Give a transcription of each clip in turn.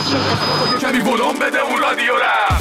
کمی ولوم بده اون رادیو را.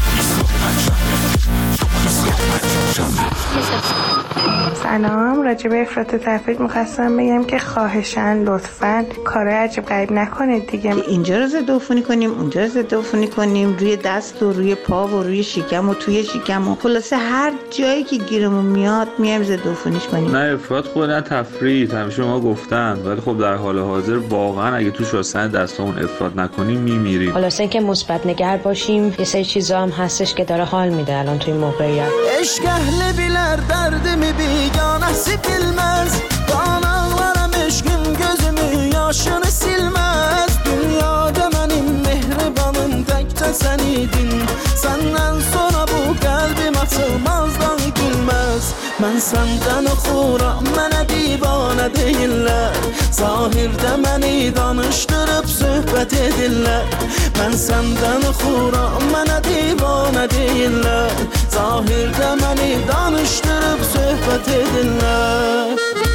سلام، راجع به افراط تفرید می‌خواستم بگم که خواهشاً لطفاً کار عجیب غریب نکنید دیگه. اینجا رو ضد عفونی کنیم، اونجا رو ضد عفونی کنیم، روی دست و روی پا و روی شکم و توی شکم و خلاصه هر جایی که گیرمون میاد میایم ضد عفونیش کنیم. نه افراط خوبه نه تفرید، همیشه ما گفتن، ولی خب در حال حاضر واقعا اگه تو شستن دستامون افراط نکنیم میمیریم. خلاصه اینکه مثبت نگر باشیم. یه سری چیزا هم هستش که داره حال میده الان توی موقعیت. عشق اهل biler derdimi biganesi bilmez. Dağlarım eşkim gözümü yaşını silmez. Dünyada benim mehribanım tekte sen idin. Senden sonra bu kalbim açılmazdan gülmez. Ben senden xuram, mənə divane deyirlər. Zahirdə məni danışdırıb söhbət edirlər. Ben senden xuram, mənə divane deyirlər. Zahirdə məni danışdırıb söhbət edirlər.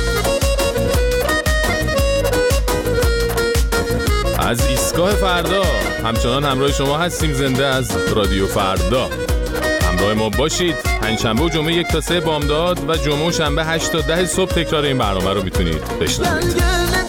از ایستگاه فردا همچنان همراه شما هستیم، زنده از رادیو فردا. همراه ما باشید. پنجشنبه و جمعه 1 تا 3 بامداد و جمعه و شنبه 8 تا 10 صبح تکرار این برنامه رو میتونید بشنوید.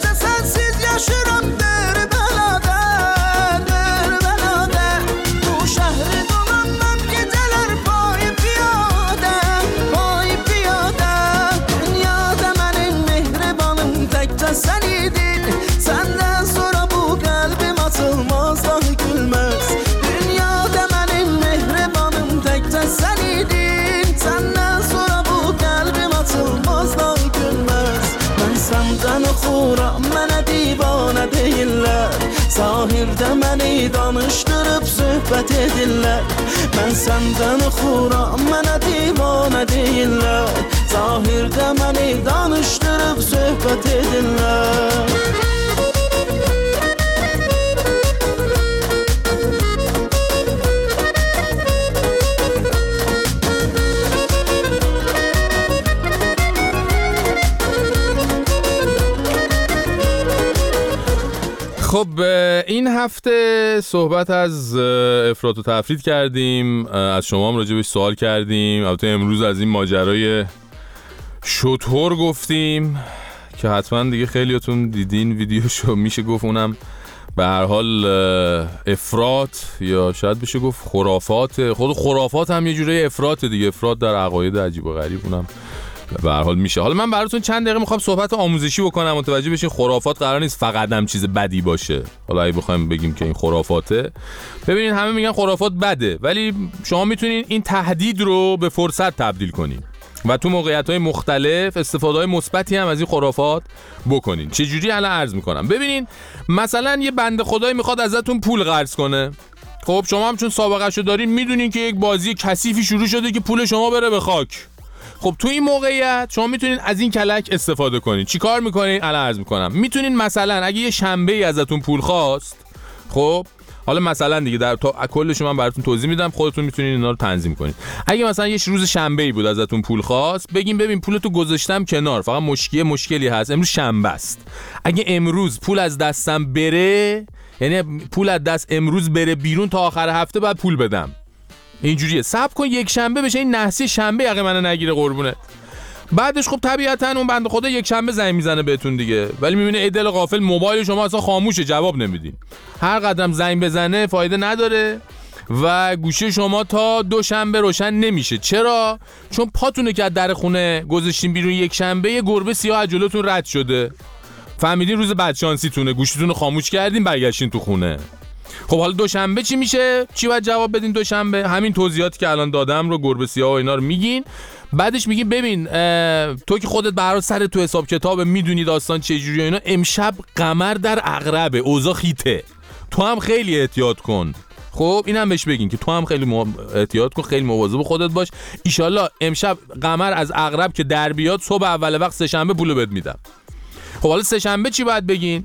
Zahirdə məni danışdırıb söhbət edirlər. Mən səndən xuram, mənə divanə deyirlər. Zahirdə məni danışdırıb söhbət edirlər. خب این هفته صحبت از افراط و تفرید کردیم، از شما هم راجبش سوال کردیم. البته امروز از این ماجرای شتر گفتیم که حتما دیگه خیلیاتون دیدین ویدیوشو. میشه گفت اونم به هر حال افراط یا شاید بشه گفت خرافات. خود خرافات هم یه جوری افراط دیگه، افراط در عقاید عجیب و غریب اونم به هر حال میشه. حالا من براتون چند دقیقه میخوام صحبت آموزشی بکنم، متوجه بشین خرافات قرار نیست فقط هم چیز بدی باشه. حالا اگه بخوایم بگیم که این خرافاته، ببینید همه میگن خرافات بده، ولی شما میتونین این تهدید رو به فرصت تبدیل کنین و تو موقعیت‌های مختلف استفاده‌های مثبتی هم از این خرافات بکنین. چه جوری الان عرض میکنم. ببینین مثلا یه بنده خدایی میخواد ازتون پول قرض کنه. خب شما هم چون سابقه‌شو دارین میدونین که یک بازی کثیفی شروع شده که پول شما بره به خاک. خب تو این موقعیت شما میتونین از این کلک استفاده کنین. چی کار میکنین؟ الان عرض میکنم. میتونین مثلا اگه یه شنبه ای ازتون پول خواست، خب حالا مثلا دیگه در تا کلش من براتون توضیح میدم، خودتون میتونین اینا رو تنظیم کنین. اگه مثلا یه روز شنبه ای بود ازتون پول خواست، بگین ببین پولتو گذاشتم کنار، فقط مشکلی هست، امروز شنبه است. اگه امروز پول از دستم بره، یعنی پول از دست امروز بره بیرون، تا آخر هفته بعد پول بدم. اینجوریه. صبر کن یک شنبه بشه، این نحسی شنبه یقه منو نگیره قربونه. بعدش خب طبیعتاً اون بنده خدا یک شنبه زنگ میزنه بهتون دیگه، ولی میبینه ای دل غافل موبایل شما اصلا خاموشه، جواب نمیدین. هر قدم زنگ بزنه فایده نداره و گوشه شما تا دوشنبه روشن نمیشه. چرا؟ چون پاتونه که از در خونه گذاشتین بیرون یک شنبه، یه گربه سیاه از جلوتون رد شده، فهمیدین روز بدشانسیتونه، گوشیتون رو خاموش کردین، برگشتین تو خونه. خب حالا دوشنبه چی میشه؟ چی باید جواب بدین دوشنبه؟ همین توضیحاتی که الان دادم رو، گربه سیاه و اینا رو میگین. بعدش میگین ببین تو که خودت برای سر تو حساب کتاب میدونی داستان چه جوریه اینا، امشب قمر در عقربه، اوضاع خیته، تو هم خیلی احتیاط کن. خب اینم بهش بگین که تو هم خیلی احتیاط کن، خیلی مواظب خودت باش، ایشالله امشب قمر از عقرب که در بیاد صبح اول وقت سه شنبه پولو بهت میدم. خب حالا سه شنبه چی باید بگین؟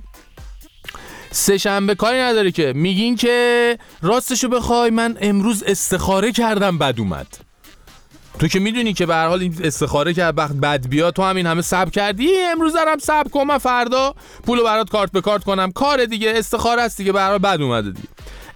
سه شنبه کاری نداره که میگین که راستشو بخوای من امروز استخاره کردم بد اومد. تو که میدونی که به هر حال این استخاره که وقت بد بیاد تو همین همه صبر کردی، امروز دارم صبر کنم، من فردا پولو برات کارت به کارت کنم، کار دیگه استخاره است دیگه، به هر حال بد اومده دیگه.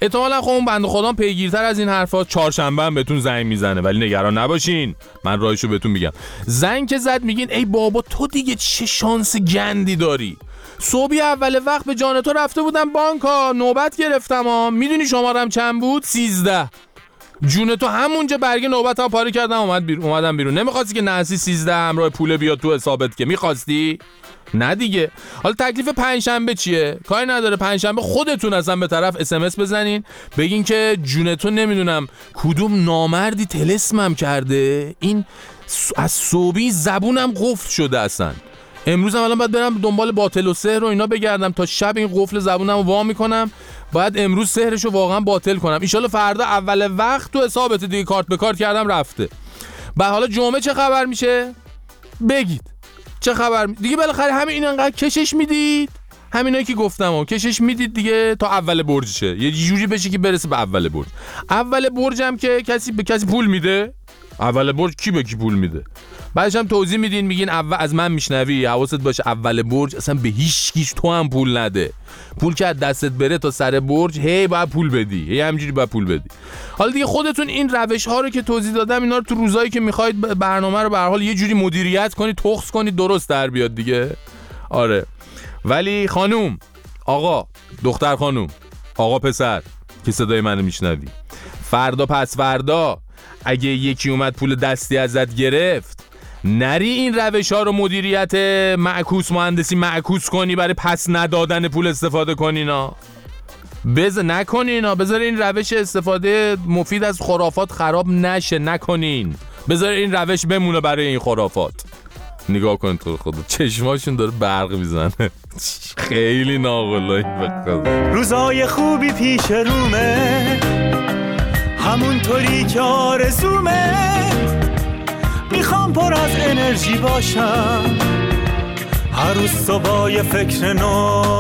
احتمالاً خب اون بنده خدا پیگیرتر از این حرفا چهارشنبه هم بهتون زنگ میزنه، ولی نگران نباشین، من راهشو بهتون میگم. زنگ که زد میگین ای بابا تو دیگه چه شانس گندی داری. صبحی اول وقت به جان تو رفته بودم بانکا، نوبت گرفتم ها. میدونی شمارم چند بود؟ 13. جون تو همونجا برگ نوبتم پاره کردم اومدم بیرون. نمیخواستی که نحسی 13 همراه پول بیاد تو حسابت که میخواستی؟ نه دیگه. حالا تکلیف پنجشنبه چیه؟ کاری نداره، پنجشنبه خودتون اصلا به طرف SMS بزنین بگین که جون تو نمیدونم کدوم نامردی طلسمم کرده، این از صبحی زبونم قفل شده اصلا. امروز هم الان باید برم دنبال باطل و سحر و اینا بگردم تا شب این قفل زبونم رو وا میکنم. باید امروز سحرشو واقعا باطل کنم. ان شاءالله فردا اول وقت تو حسابت دیگه کارت به کارت کردم رفته. بعد حالا جمعه چه خبر میشه؟ بگید چه خبر دیگه. بالاخره همین این انقدر کشش میدید، همینایی که گفتم و کشش میدید دیگه تا اول برج شه، یه جوری بشه که برسه به اول برج. اول برج هم که کسی به کسی پول میده؟ اول برج کی به کی پول میده؟ بعدش هم توضیح میدین میگین اول از من میشنوی حواست باشه اول برج اصلا به هیچ کیش تو هم پول نده. پول که از دستت بره تا سر برج هی باید پول بدی، هی همینجوری باید پول بدی. حالا دیگه خودتون این روش ها رو که توضیح دادم اینا رو تو روزایی که میخواید برنامه رو به هر حال یه جوری مدیریت کنید، تخص کنید، درست در بیاد دیگه. آره. ولی خانوم، آقا، دختر خانوم، آقا پسر که صدای منو میشنوی، فردا پس فردا اگه یکی اومد پول دستی ازت گرفت، نری این روش ها رو مدیریت معکوس مهندسی معکوس کنی برای پس ندادن پول استفاده کنینا. نکنینا. بذار این روش استفاده مفید از خرافات خراب نشه، نکنین. بذار این روش بمونه برای این خرافات. نگاه کن تو خدا چشماشون داره برق میزنه. خیلی ناقلایی بخدا. روزای خوبی پیش رومه، همونطوری که آرزومه، میخوام پر از انرژی باشم، هر روز صبح فکر نو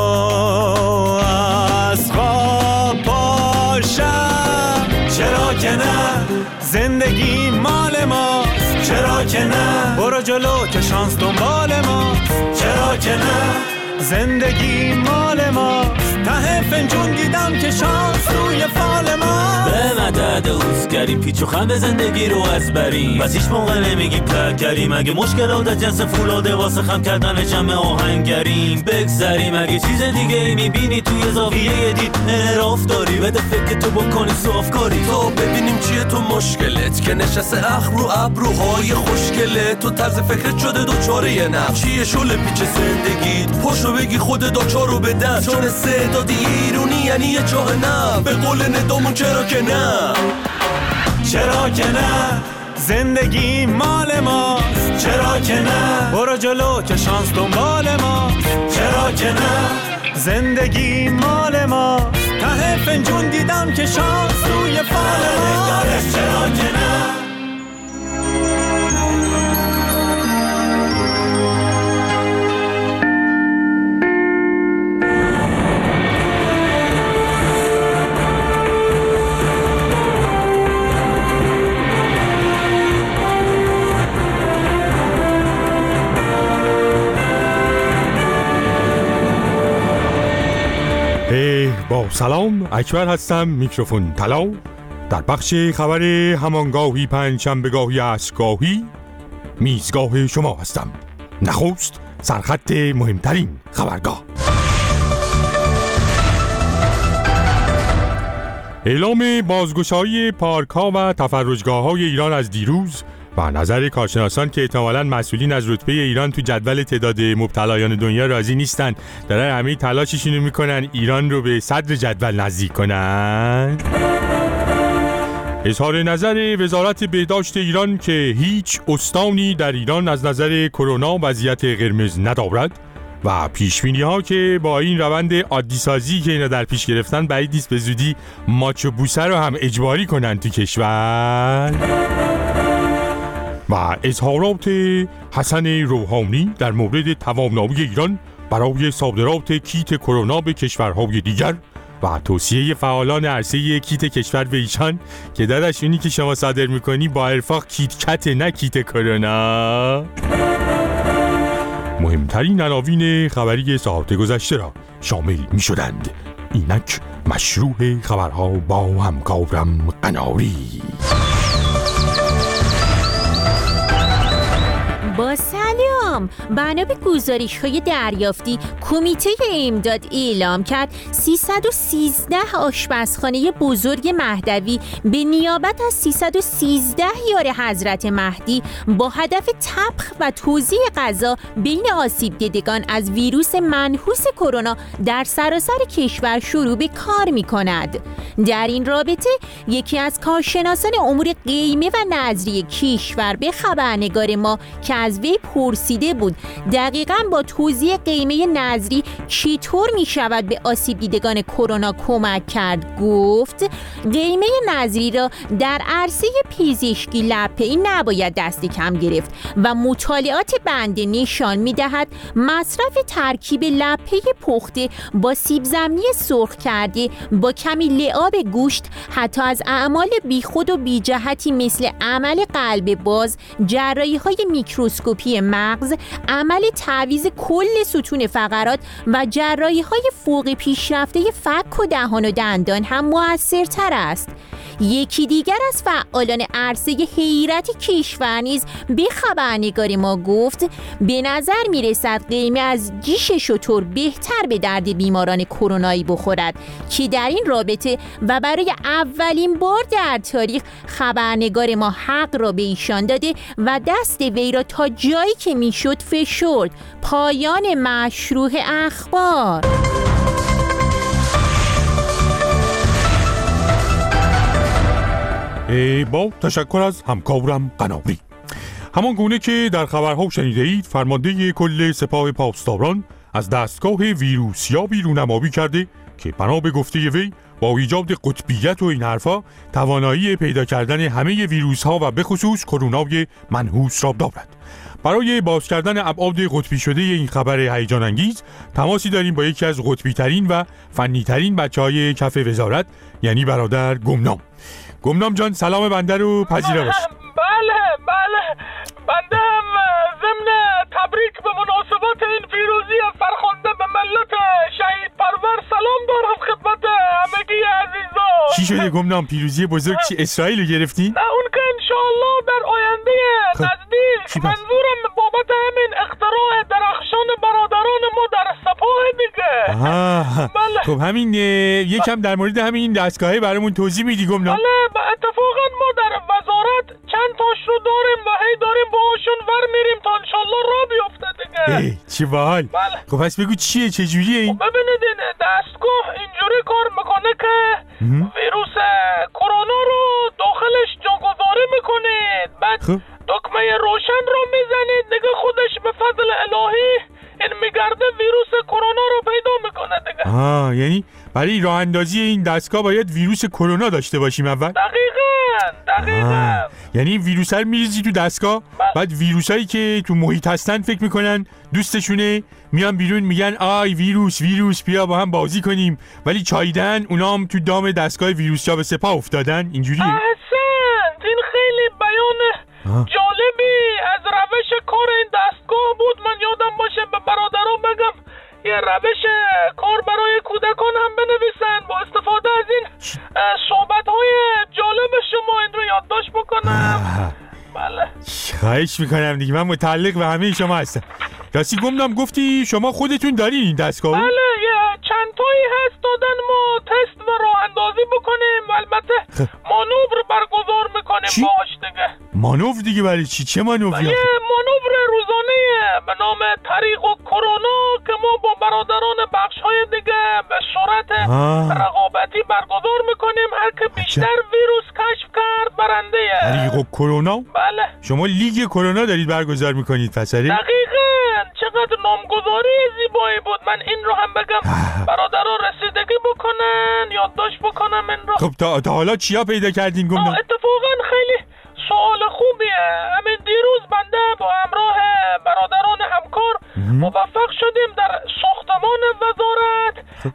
از خواب پاشم. چرا که نه زندگی مال ماست، چرا که نه برو جلو که شانس دنبال ماست، چرا که نه زندگی مال ماست، ته فنجون دیدم که شانس روی فال ماست. به مدد اوزگری پیچ و خم زندگی رو از بریم، بس هیچ موقع نمیگیم ترک کریم، اگه مشکلات از جنس فولاده واسه خم کردن جمع آهنگریم بگذریم. اگه چیز دیگه ای میبینی توی زاویه دید انحراف داری، بده فکر تو بکنی صافکاری تو ببینیم چیه تو مشکلت که نشسته اخ رو ابروهای خوشگله. تو طرز فکرت شده دوچاره یه نفس، چیه شل پیچ زندگیت پشو بگی خود داچارو به دست، چون استعدادی ایرونی یعنی یه جاه نه، به قول ندامون چرا که نه، چرا که نه زندگی مال ماست، چرا که نه برو جلو که شانس دنبال ماست، چرا که نه زندگی مال ماست، ته فنجون دیدم که شانس روی فال ماست، چرا که نه. با سلام، اکبر هستم، میکروفون طلا. در بخش خبر همانگاهی پنجشنبهگاهی عصرگاهی میزگاه شما هستم. نخست سرخط مهمترین خبرگاه. اعلام بازگشایی پارک‌ها و تفرجگاه‌های ایران از دیروز و نظر کارشناسان که احتمالاً مسئولین از رتبه ایران تو جدول تعداد مبتلایان دنیا راضی نیستن، دارن همه تلاششون رو میکنن ایران رو به صدر جدول نزدیک کنن. اظهار نظر وزارت بهداشت ایران که هیچ استانی در ایران از نظر کرونا وضعیت قرمز ندارد و پیشبینی‌ها که با این روند عادی سازی که اینا در پیش گرفتن بعید نیست به زودی ماچ و بوسه رو هم اجباری کنن تو کشور. و اظهارات حسن روحانی در مورد توانایی ایران برای صادرات کیت کرونا به کشورهای دیگر و توصیه فعالان عرصه کیت کشور به ایشان که داداش اونی که شما صادر میکنی با ارفاق کیت کت نه کیت کرونا. مهمترین عناوین خبری ساعت گذشته را شامل می شدند. اینک مشروع خبرها با همکارم قناری. با سلام، بنا به گزارش‌های دریافتی کمیته امداد اعلام کرد 313 آشپزخانه بزرگ مهدوی به نیابت از 313 یار حضرت مهدی با هدف طبخ و توزیع غذا بین آسیب دیدگان از ویروس منحوس کرونا در سراسر کشور شروع به کار می‌کند. در این رابطه یکی از کارشناسان امور قیمه و نظری کشور به خبرنگار ما که از وی پرسیده بود دقیقاً با توزیع قیمه نظری چطور می شود به آسیب دیدگان کرونا کمک کرد گفت قیمه نظری را در عرصه پزشکی لپه‌ای نباید دست کم گرفت و مطالعات بنده نشان می دهد مصرف ترکیب لپه پخته با سیب زمینی سرخ کرده با کمی لعاب گوشت حتی از اعمال بیخود و بیجهتی مثل عمل قلب باز، جراحی‌های میکروسکوپی مغز، عمل تعویض کل ستون فقرات و جراحی‌های فوق پیشرفته فک و دهان و دندان هم مؤثرتر است. یکی دیگر از فعالان عرصه حیرت کشور نیز به خبرنگار ما گفت به نظر میرسد قیمه از جیش شتر بهتر به درد بیماران کرونایی بخورد که در این رابطه و برای اولین بار در تاریخ خبرنگار ما حق را به ایشان داده و دست وی را تا جایی که میشد فشرد. پایان مشروع اخبار. با تشکر از همکارم قناری. همان گونه که در خبرها شنیده اید، فرمانده کل سپاه پاسداران از دستگاه ویروسیابی رونمایی کرده که بنا به گفته وی با ایجاد قطبیت و این حرفا توانایی پیدا کردن همه ویروس ها و به خصوص کرونای منحوس را دارد. برای باز کردن ابعاد قطبی شده این خبر هیجان انگیز تماسی داریم با یکی از قطبی ترین و فنی ترین بچهای کف وزارت، یعنی برادر گمنام. گمنام جان، سلام بنده رو پذیرا باش. بله بنده هم ضمن تبریک به مناسبت این پیروزی فرخنده به ملت شهید پرور سلام دارم خدمت همگی عزیزا. چی شده گمنام؟ پیروزی بزرگ چی اسرائیل رو گرفتی؟ نه اون که انشاءالله در آینده نزدیک. منظورم بابت همین اختراع درخشان برادران ما در سپاه دیگه. بله. خب همین یکم در مورد همین دستگاهه برامون توضیح میدی گمنام؟ بله اتفاقا ما در وزارت چند تاش رو داریم و هی داریم باهاشون ور میریم تا انشالله را بیفته دیگه. چی باحال. بله. خب پس بگو چیه، چجوریه این؟ ببینید این دستگاه اینجوری کار میکنه که ویروس کرونا رو داخلش جاگذاری میکنید، بعد دکمه روشن رو میزنید دیگه خودش به فضل الهی این میگرده ویروس کرونا رو پیدا میکنه دیگه. یعنی برای راه اندازی این دستگاه باید ویروس کرونا داشته باشیم اول؟ دقیقاً. یعنی ویروس رو میریزی تو دستگاه، بعد ویروسایی که تو محیط هستن فکر میکنن دوستشونه، میان بیرون میگن آی ویروس بیا با هم بازی کنیم، ولی چاییدن اونا هم تو دام دستگاه ویروسیا به سپاه افتادن. اینجوریه؟ احسنت. این خیلی بیان جالبی از روش کار این دستگاه بود. من یادم باشه به برادران بگم یه روش کار برای کودکان هم بنویسن با استفاده از این صحبت‌های جالب شما این رو یادداشت بکنم. بله خواهش میکنم دیگه، من متعلق به همه شما هستم. راستی گمنام گفتی شما خودتون دارین این دستگاه؟ بله یه چند تایی هست دادن ما تست و راه اندازی بکنیم و البته مانور برگزار میکنیم باش دیگه. مانور دیگه برای چی؟ چه مانوری؟ یه مانور روزانه به نام طریق و کرونا که ما با برادران بخش‌های دیگه به صورت رقابتی برگزار میکنیم. هر که بیشتر ویروس کشف کرد برنده. طریق و کرونا؟ بله. شما لیگ کرونا دارید برگزار میکنید پسره؟ دقیقاً. چقدر نامگذاری زیبایی بود. من این رو هم بگم برادران رسیدگی بکنن، یادداشت بکنم این رو. خب تا حالا چیا پیدا کردین گمنام؟ اتفاقاً خیلی سوال خوبیه. همین دیروز بنده با همراه برادران همکار موفق شدیم در ساختمان وزارت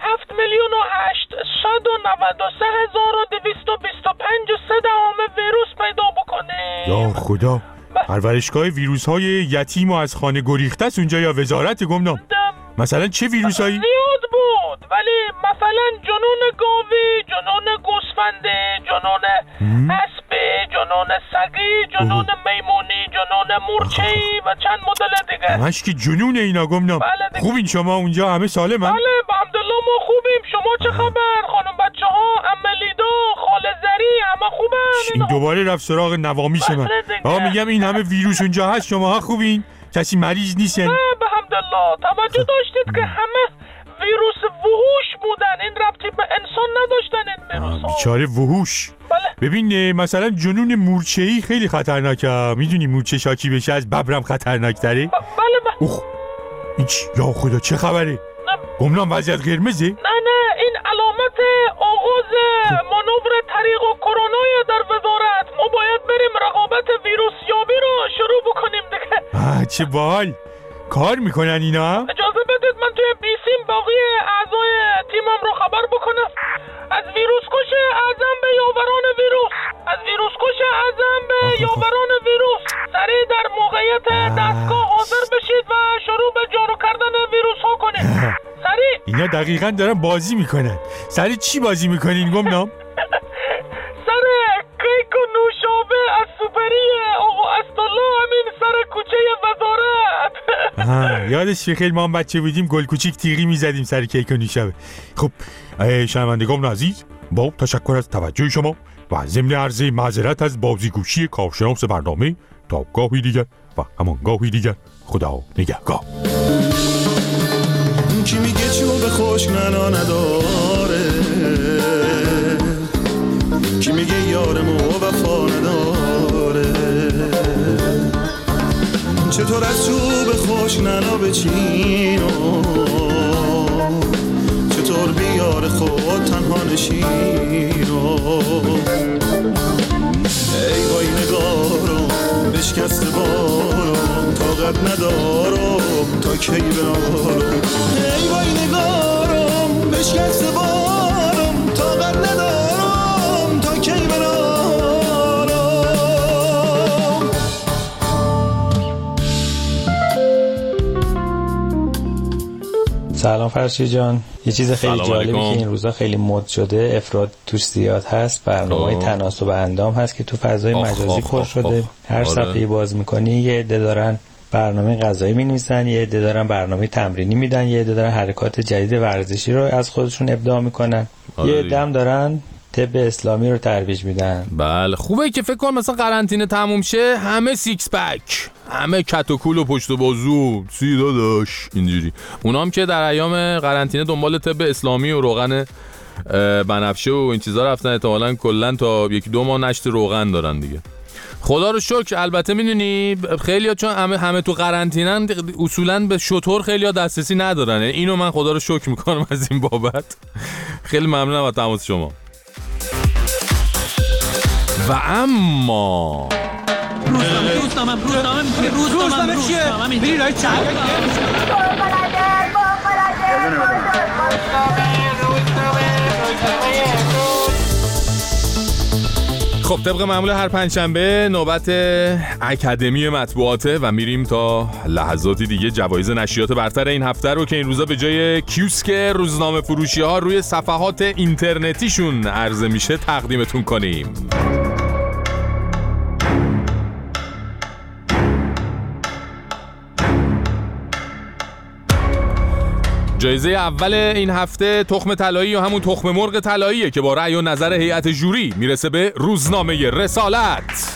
7,893,225 ویروس پیدا بکنیم. یا خدا. پرورشگاه ویروس‌های یتیم و از خانه گریخته است اونجا یا وزارت گمنام؟ مثلا چه ویروسایی؟ زیاد بود، ولی مثلا مثلا جنون گاوی، جنون گوسفنده، جنون اسبی، جنون سگی، جنون میمونی، جنون مورچه‌ای و چند مدل دیگه. همش که جنون اینا گمنام. بله خوبین شما اونجا همه سالمن؟ بله الحمدلله ما خوبیم. شما چه خبر؟ خانم بچه ها، عمه لیدا، خاله زری همه خوبن؟ این دوباره رفت سراغ نوامیس من. آقا میگم این همه ویروس اونجا هست، شماها خوبین؟ کسی مریض نیستن؟ نه به حمدالله. توجه داشتید که همه ویروس وحوش بودن، این ربطی به انسان نداشتن این ویروس ها. بیچاره وحوش. بله. ببین مثلا جنون مورچه‌ای خیلی خطرناکه. میدونی مورچه شاکی بشه از ببرم خطرناک‌تره؟ بله. اوه این یا خدا چه خبره؟ گمنام وضعیت قرمزه؟ نه این علامت آغاز مانور طریق و کرونای در وزارت. ما باید بریم رقابت ویروسیابی رو شروع بکنیم دیگه. چه باحال. کار میکنن اینا؟ اجازه بدید من توی بیسیم باقی اعضای تیمم رو خبر بکنم. از ویروس کش اعظم به یاوران ویروس، از ویروس کش اعظم به یاوران ویروس. سریع در موقعیت دستگاه حاضر بشید و شروع به جارو کردن ویروس ها کنید. سریع. اینا دقیقاً دارن بازی میکنن. سریع چی بازی میکنین گمنام؟ سر کیک و نوشابه از سوپری آقا اسدالله، همین سر کوچه وزارت. یادش خیلی ما هم بچه بودیم گل کوچیک تیغی میزدیم سر کیک و نوشابه. خب شنوندگان عزیز، با تشکر از توجه شما و ضمن عرض معذرت از بازیگوشی کارشناس برنامه، تا گاهی دیگر و همان گاهی دیگر خدا نگهدار. کی میگه چوب خوش ننا نداره، کی میگه یارمو وفا نداره، چطور از چوب خوش ننا بچینو، چطور بیار خود تنها نشینو. ای وای نگارم بشکست بارم، طاقت ندارم تا کی برارم. ای وای نگارم بشکست بارم، طاقت ندارم تا کی برارم. سلام فرشی جان. یه چیز خیلی جالبی که این روزا خیلی مد شده، افراد توش زیاد هست، برنامه‌های تناسب اندام هست که تو فضای مجازی پر شده. هر صفحه‌ای باز می‌کنی یه عده دارن برنامه غذایی می‌نویسن، یه عده دارن برنامه تمرینی میدن، یه عده دارن حرکات جدید ورزشی رو از خودشون ابداع میکنن، یه عده هم دارن طب اسلامی رو ترویج میدن. بله خوبه که فکر کنم مثلا قرنطینه تموم شه همه سیکس پک، همه کت و کول و پشت و بازو سی داداش اینجوری. اونام که در ایام قرنطینه دنبال طب اسلامی و روغن بنفشه و این چیزا رفتن، احتمالاً کلا تا 1-2 ماه نشت روغن دارن دیگه. خدا رو شکر. البته میدونی خیلی‌ها چون همه تو قرنطینه‌ن اصولاً به شتر خیلی‌ها دسترسی ندارن. اینو من خدا رو شکر میکنم از این بابت. خیلی ممنونم از تماس شما. و اما روزنامه چیه؟ بری رای چند خب طبق معمول هر پنجشنبه نوبت اکادمی مطبوعاته و میریم تا لحظاتی دیگه جوایز نشریات برتر این هفته رو که این روزا به جای کیوسک روزنامه فروشی ها روی صفحات اینترنتیشون عرضه میشه تقدیمتون کنیم. جایزه اول این هفته تخم طلایی یا همون تخم مرغ طلاییه که با رأی و نظر هیئت جوری میرسه به روزنامه رسالت.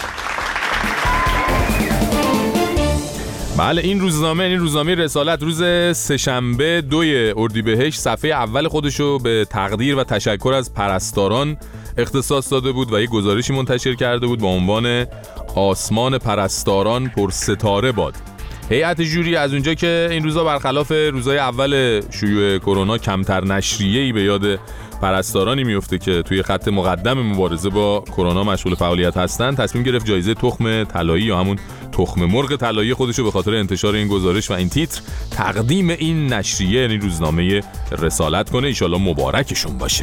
بله این روزنامه رسالت روز سه‌شنبه 2 اردیبهشت صفحه اول خودشو به تقدیر و تشکر از پرستاران اختصاص داده بود و یک گزارشی منتشر کرده بود با عنوان آسمان پرستاران پر ستاره باد. هیئت جوری از اونجا که این روزا برخلاف روزای اول شیوع کرونا کمتر نشریه‌ای به یاد پرستارانی میفته که توی خط مقدم مبارزه با کرونا مشغول فعالیت هستن، تصمیم گرفت جایزه تخم طلایی یا همون تخم مرغ طلایی خودشو به خاطر انتشار این گزارش و این تیتر تقدیم این نشریه یعنی روزنامه رسالت کنه. ان شاءالله مبارکشون باشه.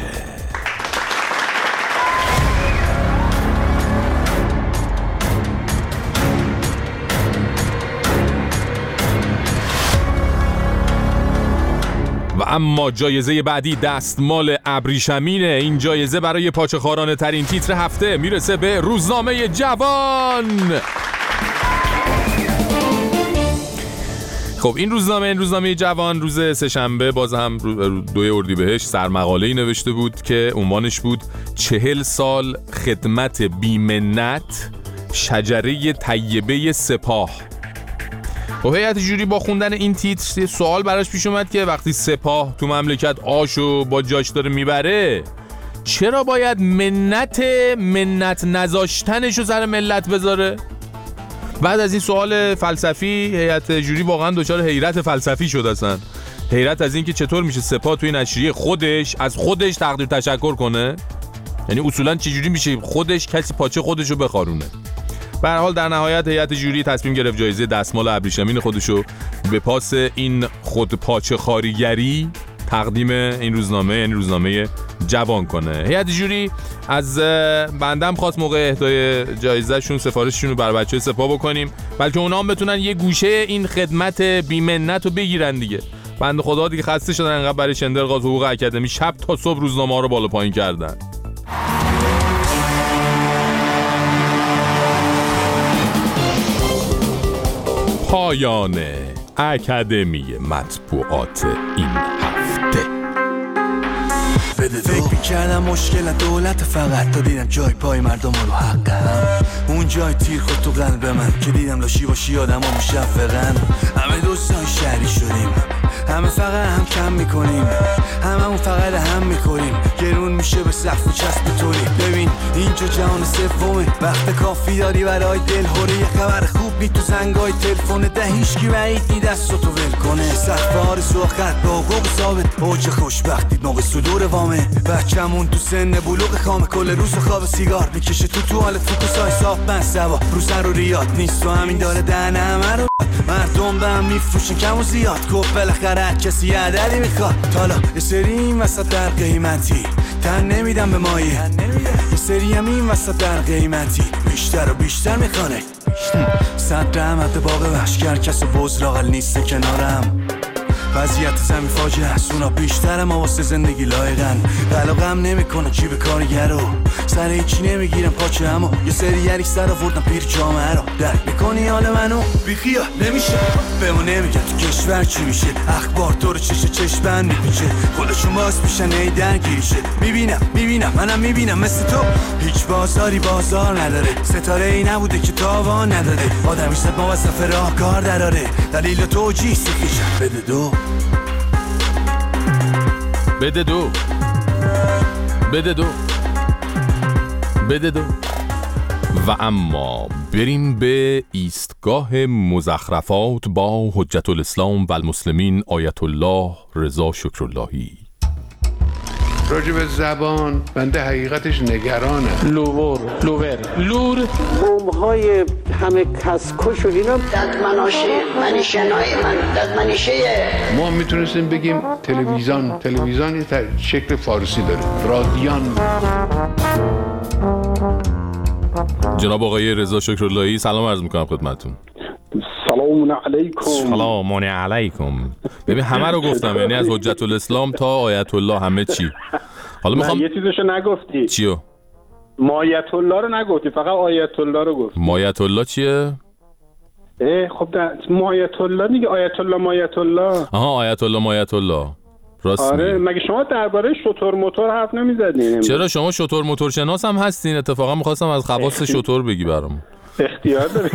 و اما جایزه بعدی دستمال ابریشمینه. این جایزه برای پاچه‌خوارانه ترین تیتر هفته میرسه به روزنامه جوان. خب این روزنامه جوان روز سه‌شنبه باز هم 2 اردیبهشت سرمقاله‌ای نوشته بود که عنوانش بود 40 سال خدمت بی‌منت شجره طیبه سپاه. خب هیئت جوری با خوندن این تیتر سوال براش پیش اومد که وقتی سپاه تو مملکت آشو با جاش داره میبره، چرا باید منت نذاشتنشو سر ملت بذاره؟ بعد از این سوال فلسفی هیئت جوری واقعا دچار حیرت فلسفی شد. اصلا حیرت از این که چطور میشه سپاه توی نشریه خودش از خودش تقدیر تشکر کنه، یعنی اصولا چجوری میشه خودش کسی پاچه خودشو بخارونه. به هر حال در نهایت هیئت جوری تصمیم گرفت جایزه دستمال ابریشمین خودشو به پاس این خود پاچه خاریگری تقدیم این روزنامه، یعنی روزنامه جوان کنه. هیئت جوری از بندم خواست موقع اهدای جایزهشون سفارششون رو بر بچه‌های سپاه بکنیم، بلکه اونا هم بتونن یه گوشه این خدمت بی‌منت رو بگیرن دیگه. بنده خدا دیگه خسته شدن انقدر برای شندرغاز حقوق اکادمی شب تا صبح روزنامه‌ها رو بالا پایین کردن. پایان اکادمی مطبوعات این هفته. فکر می‌کردم مشکل دولت فقط تا دیدم جای پای مردم رو حقم. اون جای تیر خود تو قلب من که دیدم لاشی باشی آدم ها مشفقن. همه دوستان شهری شدیم، همه فقط هم کم میکنیم، هممون فقط هم میکنیم، گرون میشه به سقف و چسب طوری. ببین اینجا جهان سومه، وقت کافی داری برای دلهوره. یه خبر خوب می تو زنگای تلفن ده، هیچکی بعید نی دستو ول کنه. صفحه رسو خط با حقوق ثابت، اوج خوشبختی موقع صدور وامه. بچه‌مون تو سن بلوغ خامه، کل روز خواب سیگار میکشه تو حالت فوکوسای صاف من سوا رو سر و ریاد نیست و همین داره دهنه همه رو مردم به هم میفروشن کم و زیاد. گفت بالاخره کسی عددی میخواد. حالا یه سری این وسط در قیمتی تن نمیدم به مایه، یه سری هم این وسط در قیمتی بیشتر و بیشتر میخوانه. صد رحمت باغ وحشگر کس و بوز لاغل نیست کنارم. وضعیت زمین فاجعه است، اونا بیشتر ما واسه زندگی لایقن. قلق غم نمیکنه چی به کارگرو، سر هیچی نمیگیرم پاچه همو. یه سری یری سر آوردن پیر جامعه رو درک میکنی حال منو بیخیا نمیشه. بهمون نمیگن تو کشور چی میشه، اخبار تو رو چشم بند میپیچه، خودشون باز میشن ای درگیریشه. میبینم منم میبینم مثل تو هیچ بازاری بازار نداره. ستاره ای نبوده که تاوان نداره، آدمی صد ما وصف راه کار دراره. دلیل توجیه سیخیشن بده دو بده دو بده دو بده دو. و اما بریم به ایستگاه مزخرفات با حجت الاسلام و المسلمین آیت الله رضا شکراللهی. راجع به زبان بنده حقیقتش نگرانه. لور بوم‌های همه کسکش و اینا ددمنشه ما میتونستیم بگیم تلویزیون یه شکل فارسی داره، رادیان. جناب آقای رضا شکراللهی سلام عرض میکنم خدمتتون. سلام علیکم. ببین همه رو گفتم، یعنی از حجت الاسلام تا آیت الله همه چی. حالا میخوام یه چیزشو نگفتی. چیو؟ مایت الله رو نگفتی، فقط آیت الله رو گفتی. مایت الله چیه؟ خب مایت الله دیگه، آیت الله مایت الله. آها آیت الله مایت الله. راست آره مگه شما درباره شتر موتور حرف نمیزدین؟ چرا شما شتر موتور شناس هم هستین؟ اتفاقا می‌خواستم از خواص شتر بگی برام. اختیار داری.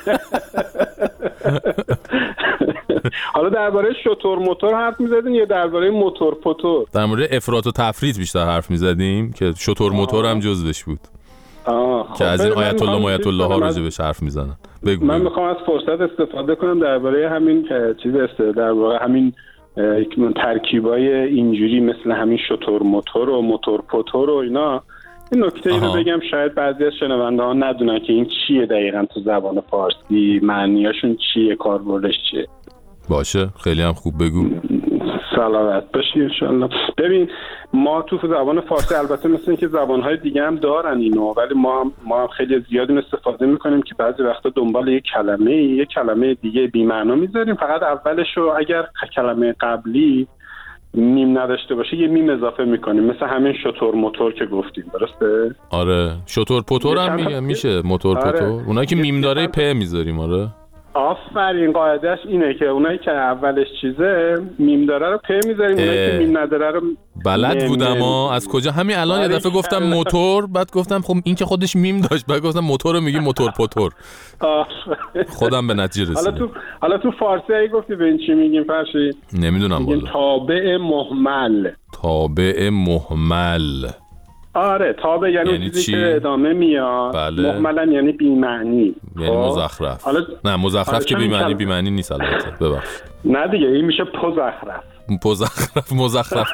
حالا درباره شتر موتور حرف میزدین یا درباره موتور پوتور؟ در مورد افراط و تفریط بیشتر حرف میزدیم که شتر موتور هم جزوش بود. که از این آیت الله مایت الله ها راجبش حرف میزنن. من میخوام از فرصت استفاده کنم درباره همین چیز در واقع همین ترکیبای اینجوری مثل همین شتر موتور و موتور پوتور و اینا این نکته ای رو بگم شاید بعضی از شنونده ها ندونن که این چیه دقیقاً تو زبان فارسی، معنیاشون چیه، کاربردش چیه. باشه خیلی هم خوب بگو. سلامت باشی انشالله. ببین ما تو زبان فارسی البته مثل این که زبانهای دیگه هم دارن اینو، ولی ما هم خیلی زیادی استفاده میکنیم که بعضی وقتا دنبال یک کلمه دیگه بی معنا میذاریم، فقط اولش رو اگر کلمه قبلی میم نداشته باشه یه میم اضافه میکنیم، مثل همین شتر موتور که گفتیم. درسته؟ آره شتر پتور هم میشه موتور پتور. اونایی که میم داره پ میذاریم. آره آفرین، قاعدهش اینه که اونایی که اولش چیزه میم داره رو پ میذاریم، اونایی که میم نداره رو بلد بودم از کجا همین الان یه دفعه گفتم موتور، بعد گفتم خب این که خودش میم داشت، بعد گفتم موتور رو میگی موتور پتور. خودم به نتیجه رسیدم. حالا تو فارسی ای گفتی به این چی میگیم فرشید؟ نمیدونم والا. تابع مهمل. تابع مهمل. آره تابع یعنی چیزی که ادامه میاد. بله. مهملن یعنی بی‌معنی، یعنی مزخرف. نه مزخرف که بی‌معنی نیست البته. ببخشید. نه دیگه این میشه پزخرف. مزخرف.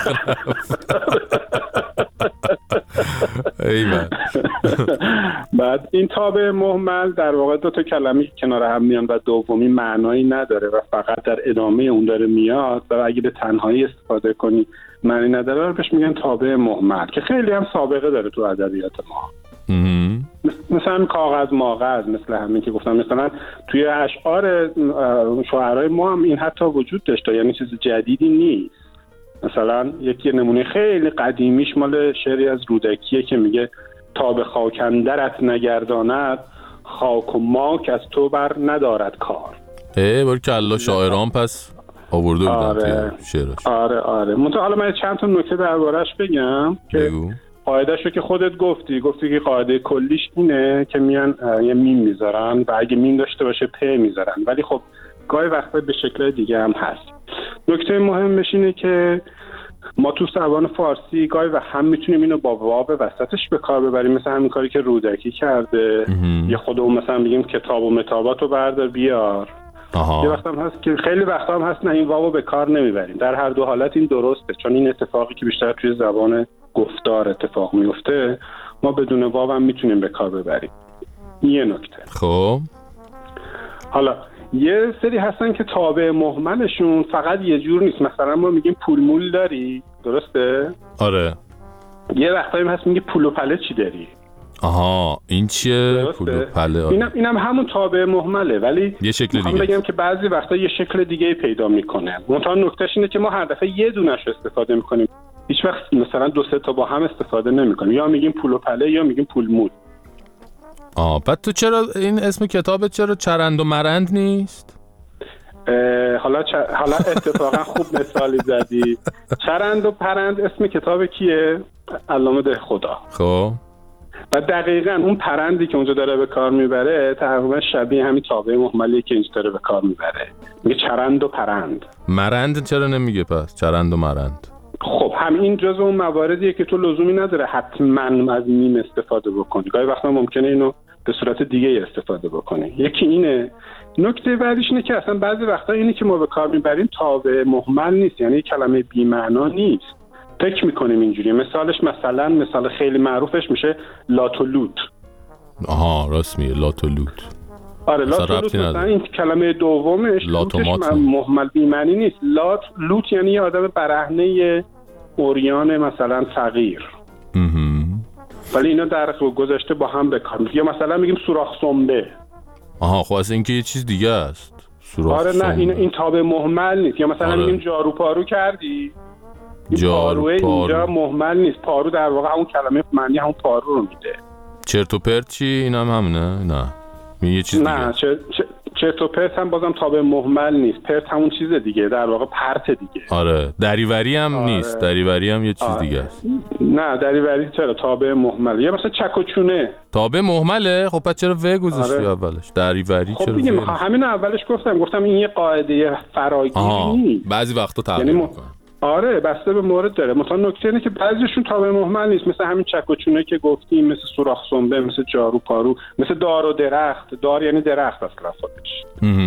ایوه. بعد این تابع مهمل در واقع دو تا کلمه که کنار هم میان و دومی معنایی نداره و فقط در ادامه اون داره میاد و اگه به تنهایی استفاده کنی معنی نداره، بهش میگن تابع مهمل که خیلی هم سابقه داره تو ادبیات ما. مثلا کاغذ ماغذ، مثل همین که گفتم، مثلا توی اشعار شاعرای ما هم این حتی وجود داشته، یعنی چیز جدیدی نیست. مثلا یکی نمونه خیلی قدیمیش مال شعری از رودکیه که میگه تا به خاک اندرت نگرداند خاک و ماک از تو بر ندارد کار. باری که الله شاعران پس آورده بودن توی شعرش. آره حالا من چند تا نکته دربارش بگم که قاعده‌شو که خودت گفتی که قاعده کلیش اینه که میان یه میم میذارن و اگه میم داشته باشه پ میذارن، ولی خب گاهی وقتا به شکل دیگه هم هست. نکته مهمش اینه که ما تو زبان فارسی گاهی و هم میتونیم اینو با واو وسطش به کار ببریم، مثل همین کاری که رودکی کرده. یا خودمون مثلا بگیم کتاب و متاباتو بردار بیار. یه وقت هم هست که خیلی وقتا هم هست نه این واو به کار نمیبریم. در هر دو حالت این درسته، چون این اتفاقی که بیشتر توی زبان گفتار اتفاق میفته ما بدون واو هم میتونیم به کار ببریم. یه نکته. خب حالا یه سری هستن که تابع مهملشون فقط یه جور نیست. مثلا ما میگیم پول مول داری، درسته؟ آره. یه وقتایی هست میگه پول و پله چی داری. این چیه؟ پول و پله. اینم همون تابع مهمله، ولی یه شکل دیگه. بگم که بعضی وقتا یه شکل دیگه پیدا میکنه. منتها نکتهش اینه که ما هر دفعه یه دونش استفاده میکنیم، هیچ وقت مثلا دو سه تا با هم استفاده نمیکنیم. یا میگیم پول و پله یا میگیم پول مول. بعد تو چرا این اسم کتابت چرا چرند و مرند نیست؟ حالا اتفاقا خوب مثالی زدی. چرند و پرند اسم کتاب کیه؟ علامه دهخدا. خب و دقیقاً اون پرندی که اونجا داره به کار میبره تقریبا شبیه همین تابع مهملی که اینجا داره به کار میبره، میگه چرند و پرند. مرند چرا نمیگه پس؟ چرند و مرند. خب همین جزء اون مواردیه که تو لزومی نداره حتما از میم استفاده بکنی، گاهی وقتا ممکنه اینو به صورت دیگه استفاده بکنی. یکی اینه. نکته بعدیش اینه که اصلا بعضی وقتا اینی که ما به کار میبریم تابع مهمل نیست، یعنی کلمه بی‌معنا نیست. فکر میکنیم اینجوری. مثال خیلی معروفش میشه لاتولوت. راست میگه لاتولوت. آره لاتولوت مثلا این کلمه دومش لاتومات مهمل بی‌معنی نیست. لوت یعنی یه آدم برهنه اوریان مثلا فقیر. ولی اینا در گذشته با هم به کار. یا مثلا میگیم سوراخ سنبه. خب اصلا این که یه چیز دیگه است. آره نه این تابع مهمل نیست. یا مثلا میگیم جارو پارو کردی. پاروه اینجا مهمل نیست. پارو در واقع همون کلمه معنی همون پارو رو میده. چرت و پرت چی؟ اینا هم همونه؟ نه یه چیز دیگه. نه چرت و پرت هم بازم تابع مهمل نیست. پرت همون چیز دیگه، در واقع پرت دیگه. آره دریوری هم نیست. دریوری هم یه چیز دیگه است. نه دریوری چرا تابع مهمله. یا مثلا چک و چونه تابع مهمله. خب پس چرا و گذاشتی اولش؟ دریوری خب چرا دیگه همین اولش گفتم این یه قاعده فراگیری نیست. بعضی وقتا تغییر میکنه. آره بسته به مورد داره. مثلا نکته اینه که بعضیشون تابع مهمل نیست، مثل همین چک و چونه که گفتیم، مثل سوراخ سنبه، مثل جارو پارو، مثل دار و درخت. دار یعنی درخت اصلا خودش.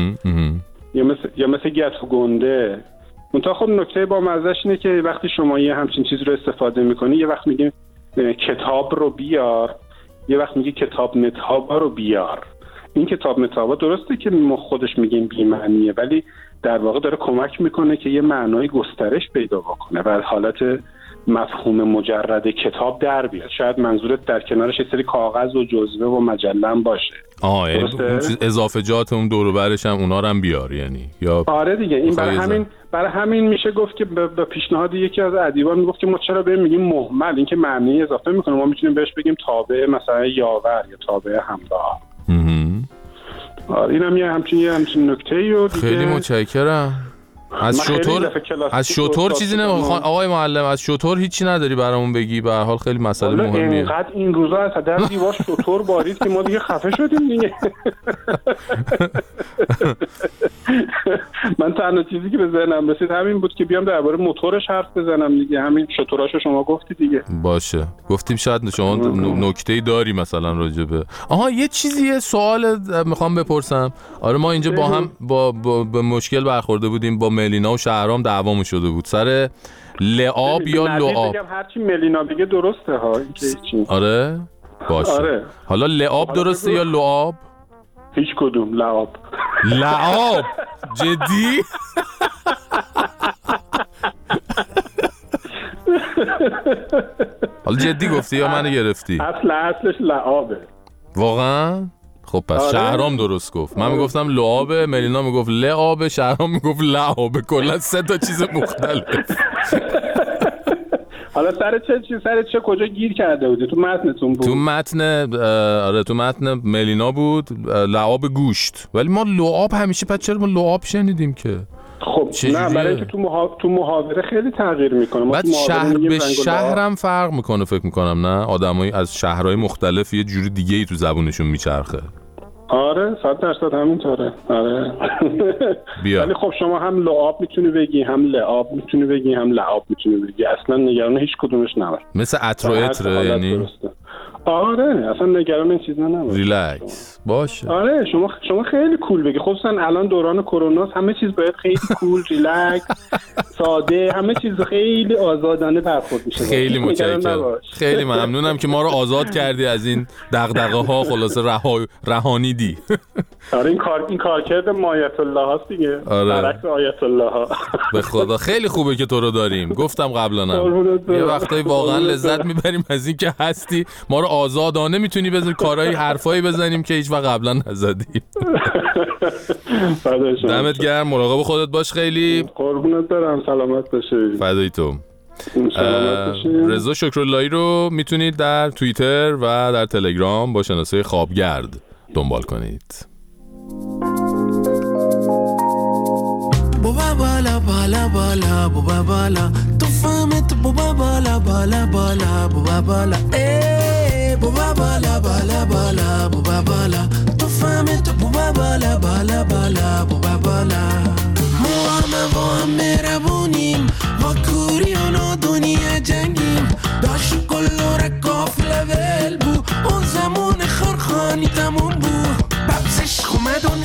یا مثل گت و گنده. منتها خب نکته با مزهش اینه که وقتی شما یه همچین چیز رو استفاده میکنی، یه وقت میگیم کتاب رو بیار، یه وقت میگی کتاب متابا رو بیار. این کتاب متابا درسته که ما خودش میگیم بی‌معنیه، ولی در واقع داره کمک میکنه که یه معنای گسترش پیدا بکنه و حالت مفهوم مجرد کتاب در بیاد. شاید منظورت در کنارش یه سری کاغذ و جزوه و مجله هم باشه. اون چیز اضافجات اون دور و برش هم اونا رو هم بیار یعنی یا آره دیگه. این برای همین میشه گفت که به پیشنهاد یکی از ادیبان میگفت که ما چرا بهم میگیم مهمل، این که معنی اضافه میکنه، ما میتونیم بهش بگیم تابع مثلا یاور یا تابع همراه. آره اینم یه همچین نکته‌ای و دیگه. خیلی متشکرم. از شطور چیزی نمیخوام آقای معلم، از شطور هیچی نداری برامون بگی؟ به هر حال خیلی مسئله مهمیه. اینقدر این روزا از در دیوار شطور بارید که ما دیگه خفه شدیم دیگه. من تنها چیزی که به ذهنم رسید همین بود که بیام درباره موتورش حرف بزنم دیگه. همین شطوراشو شما گفتی دیگه. باشه گفتیم شاید شما نکته‌ای داری مثلا راجبه. یه چیزی، یه سوال میخوام بپرسم. آره ما اینجا با هم با مشکل برخورده بودیم، با ملینا و شهرام دعوامون شده بود سر لعاب یا لعاب. بگم هرچی ملینا بگه درسته ها. آره باشه. آره. حالا لعاب درسته یا لعاب؟ هیچ کدوم. لعاب. لعاب جدی؟ حالا جدی گفتی یا منو گرفتی؟ اصلش لعابه. واقعا؟ خب پس آره. شهرام درست گفت. من میگفتم لعابه، ملینا میگفت لعابه، شهرام میگفت لعابه. کلا 3 تا چیز مختلف. حالا سر چه کجا گیر کرده بودی؟ تو متنتون بود؟ تو متن ملینا بود لعاب گوشت، ولی ما لعاب همیشه. پس چرا ما لعاب شنیدیم که؟ خب نه، برای اینکه تو محاوره خیلی تغییر میکنه. بعد شهر به شهرم فرق میکنه فکر میکنم. نه آدمایی از شهرهای مختلف یه جوری دیگه ای تو زبونشون میچرخه. آره 100% همینطوره. آره ولی خب شما هم لعاب میتونی بگی، هم لعاب میتونی بگی، هم لعاب میتونی بگی. اصلا نگران هیچ کدومش نباش. مثل عطر و عطره یعنی. آره اصلا نگران این چیزا نباش. ریلکس باشه. آره شما خیلی کول بگی. خصوصا الان دوران کرونا همه چیز باید خیلی کول، ریلکس، ساده، همه چیز خیلی آزادانه برخورد میشه. خیلی متشکرم. خیلی ممنونم که ما رو آزاد کردی از این دغدغه‌ها. خلاصه رهانیدی. آره این کارکرد آیت الله هست دیگه. برعکس آیت الله ها. به خدا خیلی خوبه که تو رو داریم. گفتم قبلا یه وقتایی واقعا لذت میبریم از این که هستی. ما رو آزادانه میتونی بزنی کارهای حرفایی بزنیم که هیچ وقت قبلا نزدیم. دمت گرم. مراقب خودت باش. خیلی قربونت برم. سلامت باشی. فدای تو. رضا شکراللهی رو میتونید در توییتر و در تلگرام با شناسه خوابگرد دنبال کنید. بابا بالا بالا بالا بابا بالا تو فهمت بابا بالا بالا بالا بابا بالا بابا بالا بالا بالا بابا بالا تو فهمت بابا بالا بالا بالا بابا بالا ما همه با هم مهربونیم ما کوری و نادونی جنگیم داشت کلو رکافل ول بو اون زمان خرخانی تموم بو ببزش خومدون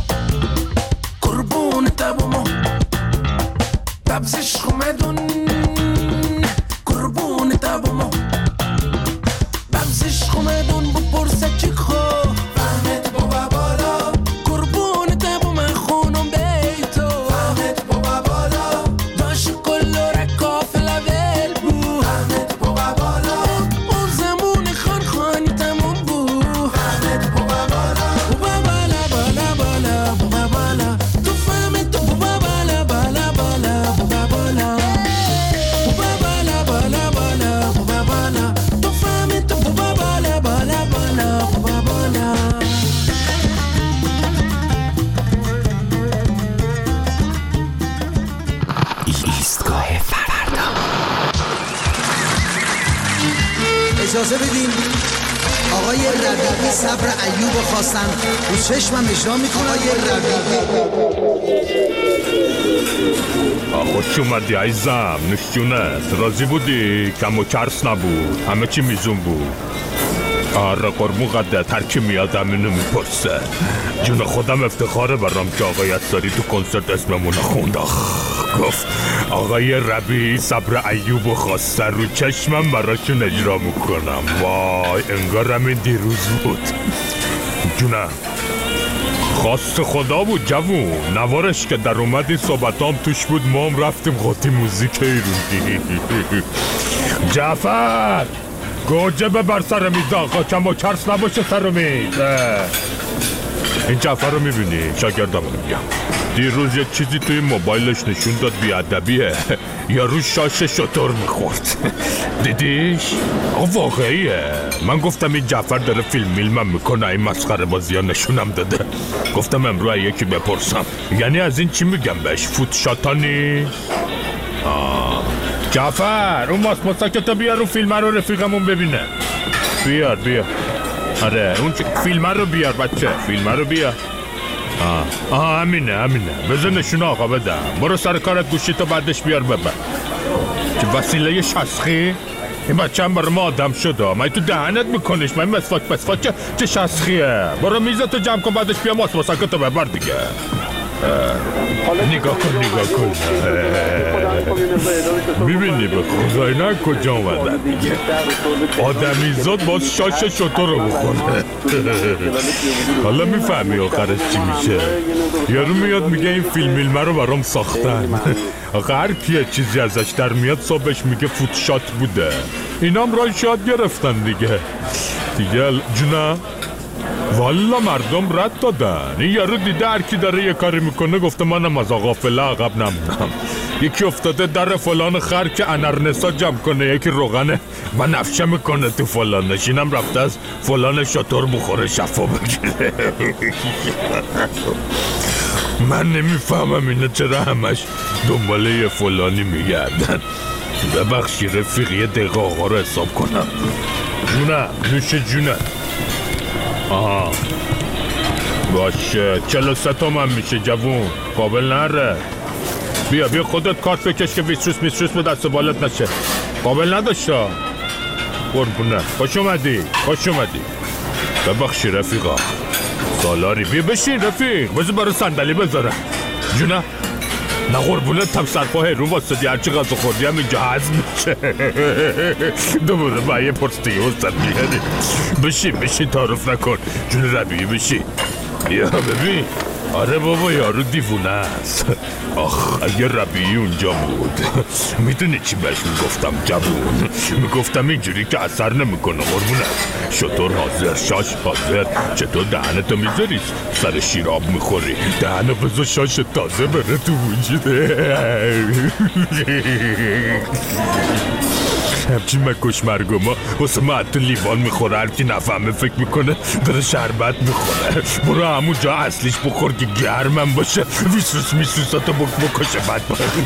قربون تبومو ببزش خومدون قربون تبومو ببزش خومدون بپرسه چی خو فهمت بابا بالا قربون تبوم خونم بیتو فهمت بابا بالا داشت کلو رکافل ول بو فهمت بابا بالا اون زمان خرخانی تموم بو فهمت بابا بالا بابا بالا بالا بالا بابا بالا تو فهمت بابا بالا بالا بالا بابا بالا بابا بالا بالا بالا بابا بالا تو فهمت بابا بالا بالا بالا بابا بالا ایستگاه فردا. اجازه بدین آقای ربیعی صبر ایوب خواستن رو چشمم اجرا میکنه. آقای ربیعی خوش اومدی عزیزم. نشونت راضی بودی؟ کم و کرس نبود، همه چی میزون بود. آره قربون قدت هر کی میاد همینو میپرسه. جون خودم افتخاره برام که آقای اتاری تو کنسرت اسممون خوند. گفت آقای ربیعی صبر ایوب خواسته رو چشمم براشون اجرا میکنم. وای انگار همین دیروز بود. جونم خواست خدا بود جوون. نوارش که در اومد این صحبتام توش بود. ما هم رفتیم قاطی موزیک ایرونی. جعفر گوجه ببر سر میز آقا، کم و کرس نباشه سر میز. این جعفر رو میبینی؟ شاگردم میگم دیروز یه چیزی توی موبایلش نشون داد بیادبیه، یا رو شاش شطور میخورد. دیدیش؟ آقا واقعیه. من گفتم این جعفر داره فیلم میکنه، این مسخره بازی ها نشونم داده. گفتم امروز یکی بپرسم، یعنی از این چی میگم بهش؟ فوت شاتانی؟ جعفر اون ماسکتو بیار، رو فیلم رو رفیقمون ببینه. بیار آره اون فیلم رو بیار بچه، فیلم رو بیار. همینه بذار نشونه آقا بدم. برو سر کارت، گوشیتو بعدش بیار ببر. چه وسیله شسخی؟ این بچه هم برای ما آدم شده، من تو دهنت میکنیش. من مسواک چه شسخیه؟ برو میزتو جمع کن، بعدش بیا ماسکتو ببر دیگه. نگاه کن میبینی به خدا اینا کجا اومدن دیگه. آدمی زاد باز شاش شطور رو بخوره. حالا میفهمی آخرش چی میشه؟ یارو میاد میگه این فیلم رو برام ساختن. آخه هر کیه چیزی ازش در میاد صبحش میگه فوت شات بوده. اینام رای شاد گرفتن دیگه جونه. والا مردم رد دادن. این یارو دیده هر کی داره یه کاری میکنه، گفته منم از غافله عقب نمونم. یکی افتاده در فلان خر که انرنسا جمع کنه، یکی روغنه و نفشه میکنه تو فلانش، اینم رفته از فلان شطور بخوره شفا بگیره. من نمیفهمم اینا چرا همش دنباله یه فلانی میگردن. ببخشی رفیق یه دقیقه آقا رو حساب کنم. نوش جونه. باشه 43 تومن میشه جوون، قابل نره. بیا خودت کارت بکش که ویتروس به دست بالت نشه. قابل نداشتا قربونه. خوش اومدی. ببخشی رفیقا سالاری. بیا بشین رفیق، بذار برای صندلی بذارم. جونه نه قربونه، تم سرپاه رو واسدی، هرچی غذا خوردی هم اینجا هضم میشه. دوباره با یه پرستی واسد میگردی. بشین تعارف نکن جون ربیعی، بشین. یا ببین آره بابا یارو دیوونه است. اگه ربیعی اونجا بود میدونی چی بهش میگفتم جوون؟ میگفتم اینجوری که اثر نمیکنه قربونه. شطور حاضر، شاش حاضر. چطور دهنتو میذاری سر شیراب میخوری؟ دهنو بذار شاش تازه بره تو وجوده. همچین مکش مرگوما واسه ما حتی لیوان میخوره، هر کی نفهمه فکر میکنه داره شربت میخوره. برو همون جا اصلیش بخور که گرمم باشه، ویسوس میسوساتو بکشه بعد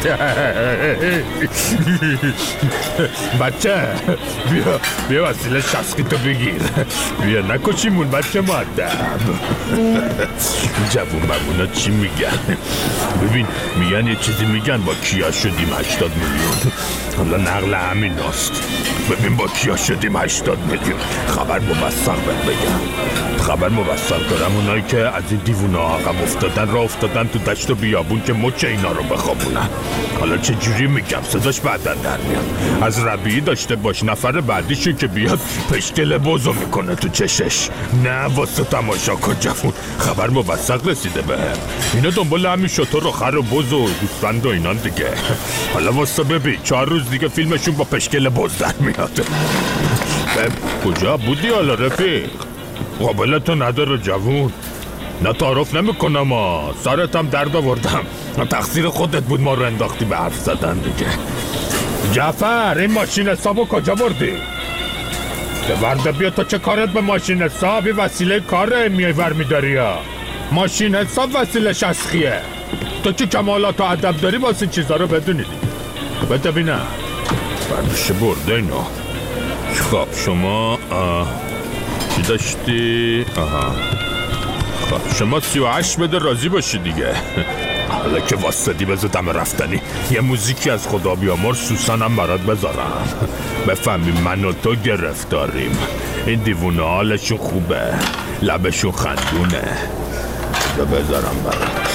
بچه بیا وسیله شسقی تو بگیر. بیا نکشیمون بچه مادم. جوون بمونا چی میگن؟ ببین میگن یه چیزی میگن با کیا شدیم 80 میلیون. حالا نقل همین هست. ببین با کیا شدیم 80 میلیون. خبر مبصر بگم، خبر مبصر دارم. اونایی که از این دیوونه عقب افتادن راه افتادن تو دشت و بیابون که مچ اینا رو بخوابونن. حالا چه جوری میگم صداش بعدن در میاد. از ربیعی داشته باش، نفر بعدیشو که بیاد پشکل بوزو میکنه تو چشش. نه واسه تماشا کن جوون، خبر مبصر رسیده به اینا. دنبال همین شطور و خر و بوز و گوسفند و اینان دیگه. حالا واسه ببین 4 روز دیگه فیلمشون با پشکل بوز در میاد. کجا بودی حالا رفیق؟ قابلتو نداره جوون. نه تعارف نمیکنم سرت هم درد آوردم. تقصیر خودت بود ما رو انداختی به حرف زدن دیگه. جعفر این ماشین حسابو کجا بردی؟ برده بیا تا چه کارت به ماشین حساب؟ وسیله کاره میور میداری ها. ماشین حساب وسیله شسخیه. تو که کمالات و ادب داری واسه چیزا رو بدونی دیگه. بده بینم بردشه برده اینا. خب شما چی داشتی؟ خب شما 38 بده راضی باشی دیگه. حالا که واسدی بذار دم رفتنی یه موزیکی از خدا بیامر سوسنم برات بذارم. بفهمی من و تو گرفتاریم. این دیوونه حالشون خوبه، لبشون خندونه. بذارم برات.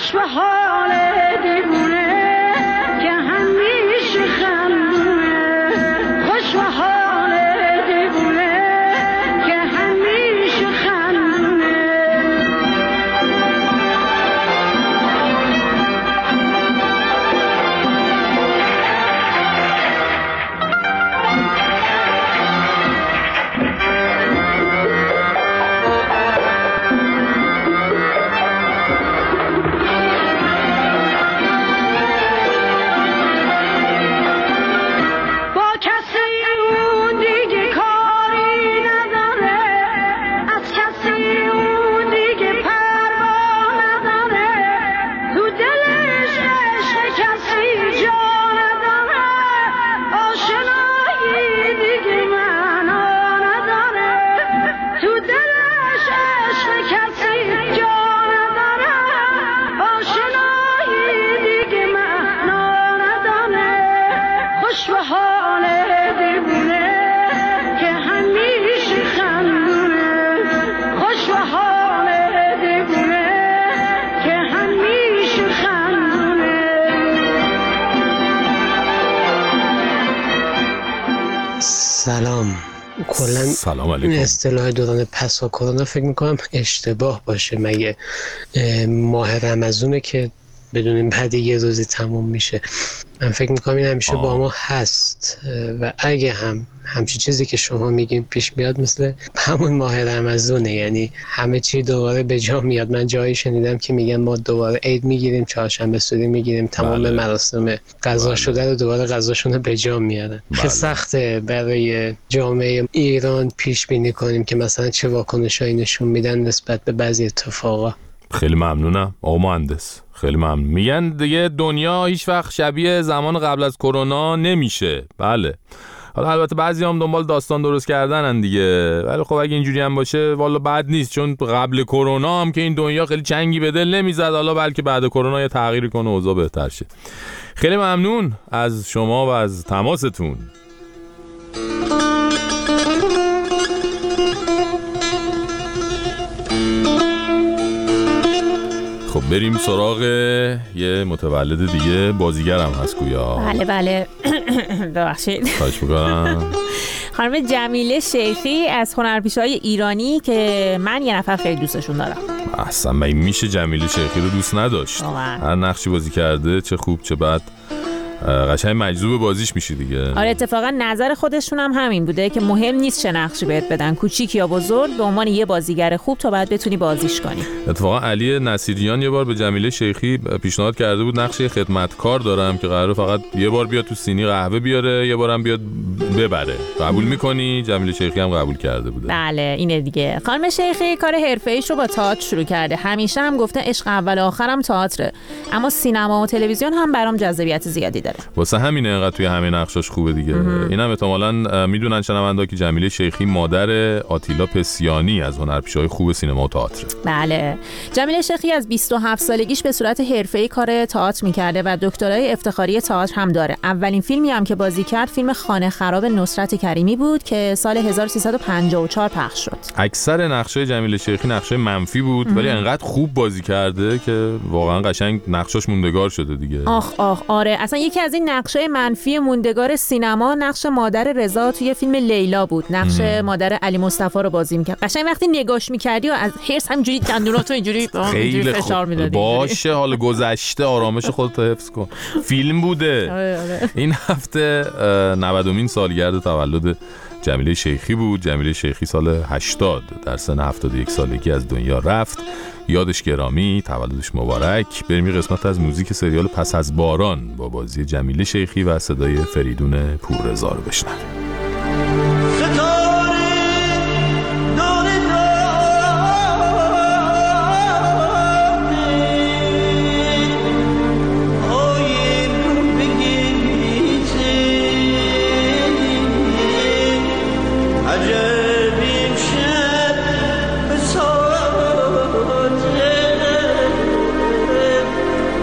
خوش به حال دیوونه که همیشه خندونه خوش به حال دیوونه که همیشه خندونه سلام. کلا این اصطلاح دوران پسا کرونا فکر میکنم اشتباه باشه. مگه ماه رمضونه که بدونیم بعد یه روزی تموم میشه؟ من فکر میکنم این همیشه با ما هست و اگه همچی چیزی که شما میگین پیش میاد مثل همون ماه رمضونه، یعنی همه چی دوباره به جا میاد. من جایی شنیدم که میگن ما دوباره عید میگیریم، چهارشنبه سوری میگیریم، تمام مراسم قضا شده رو دوباره قضاشون رو به جا میارن. خیلی سخته برای جامعه ایران پیش بینی کنیم که مثلا چه واکنشایی نشون میدن نسبت به بعضی اتفاقا. خیلی ممنونم آقا مهندس، خیلی ممنون. میگن دیگه دنیا هیچ وقت شبیه زمان قبل از کرونا نمیشه. بله، حالا البته بعضی هم دنبال داستان درست کردنن دیگه، ولی خب اگه اینجوری هم باشه والا بد نیست، چون قبل کرونا هم که این دنیا خیلی چنگی به دل نمیزد، حالا بلکه بعد کرونا یه تغییری کنه اوضاع بهتر شه. خیلی ممنون از شما و از تماستون. خب بریم سراغ یه متولد دیگه، بازیگرم هست گویا. بله ببخشید. خواهش میکنم. خانم جمیله شیخی از هنرپیشه‌های ایرانی که من یه نفر خیلی دوستشون دارم. اصلا میشه جمیله شیخی رو دوست نداشت؟ هر نقشی بازی کرده، چه خوب چه بد، قشنگ مجذوب بازیش میشی دیگه. آره اتفاقا نظر خودشون هم همین بوده که مهم نیست چه نقشی بهت بدن، کوچیک یا بزرگ، به عنوان یه بازیگر خوب تا بعد بتونی بازیش کنی. اتفاقا علی نصیریان یه بار به جمیله شیخی پیشنهاد کرده بود نقش خدمتکار دارم که قراره فقط یه بار بیاد تو سینی قهوه بیاره، یه بارم بیاد ببره، قبول میکنی؟ جمیله شیخی هم قبول کرده بوده. بله اینه دیگه. خانم شیخی کار حرفه‌ایش رو با تئاتر شروع کرده. همیشه هم گفته عشق اول و آخرم تئاتره، اما سینما و تلویزیون هم برام جذابیت زیادی داره. واسه همینه انقدر توی همه نقشاش خوبه دیگه. اینم احتمالاً میدونن شنوندا که جمیله شیخی مادر آتیلا پسیانی از هنرپیشه‌های خوب سینما و تئاتر. بله. جمیله شیخی از 27 سالگیش به صورت حرفه‌ای کار تئاتر می‌کرده و دکترای افتخاری تئاتر هم داره. اولین فیلمی هم که بازی کرد فیلم خانه خراب نصرت کریمی بود که سال 1354 پخش شد. اکثر نقشای جمیله شیخی نقشای منفی بود ولی انقدر خوب بازی کرده که واقعا قشنگ نقشاش موندگار شده دیگه. آخ آره، اصلا یکی از این نقشای منفی موندگار سینما نقش مادر رضا توی فیلم لیلا بود. نقش مادر علی مصطفی رو بازی می‌کرد. قشنگ وقتی نگاش می‌کردی و از حرص همینجوری دندوناتو اینجوری فشار می‌دادی. باشه حالا گذشته، آرامش خودت حفظ کن. فیلم بوده. آره. این هفته 90مین سالگرد تولد جمیله شیخی بود. جمیله شیخی سال 80 در سن 71 سالگی از دنیا رفت. یادش گرامی، تولدش مبارک. بریم یه قسمت از موزیک سریال پس از باران با بازی جمیله شیخی و صدای فریدون پوررضا رو بشنویم.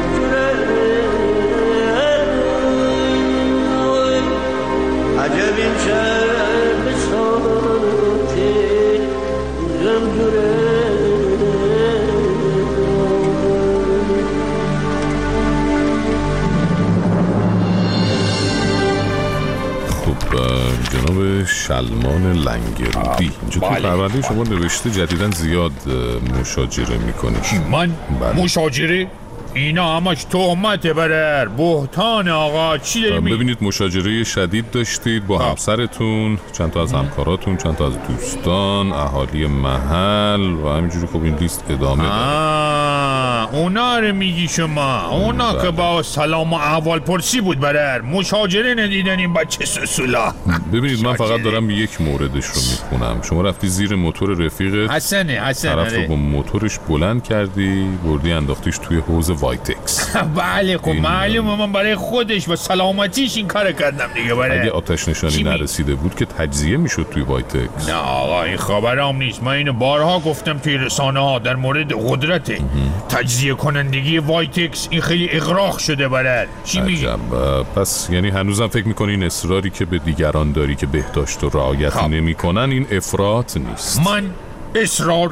عجب این شلمان لنگرودی. اینجا تو پرونده شما نوشته جدیداً زیاد مشاجره میکنی. من؟ مشاجره؟ اینا همش تهمته برر، بهتان آقا. چی داری ببینید مشاجره شدید داشتید با همسرتون، چند تا از همکاراتون، چند تا از دوستان، اهالی محل و همینجوری. خب این لیست ادامه داره. اونا رو میگی شما؟ اونا که با سلام و احوال پرسی بود برر، مشاجره ندیدن این بچه سسولا. ببینید من فقط دارم یک موردش رو میخونم. شما رفتی زیر موتور رفیقت، حسنه طرف رو با موتورش بلند کردی، بردی انداختیش توی حوض وایتکس. بله خب معلومه من برای خودش و سلامتیش این کار کردم دیگه. برای اگه آتش نشانی نرسیده بود که تجزیه میشد توی وایتکس. نه آقا این خبرام نیست. من اینو بارها گفتم توی رسانه ها در مورد قدرت تجزیه کنندگی وایتکس. این خیلی اغراق شده برد. چی میگی؟ پس یعنی هنوزم فکر میکنی این اصراری که به دیگران داری که بهداشت و رعایت نمیکنن این افراط نیست؟ من افراط؟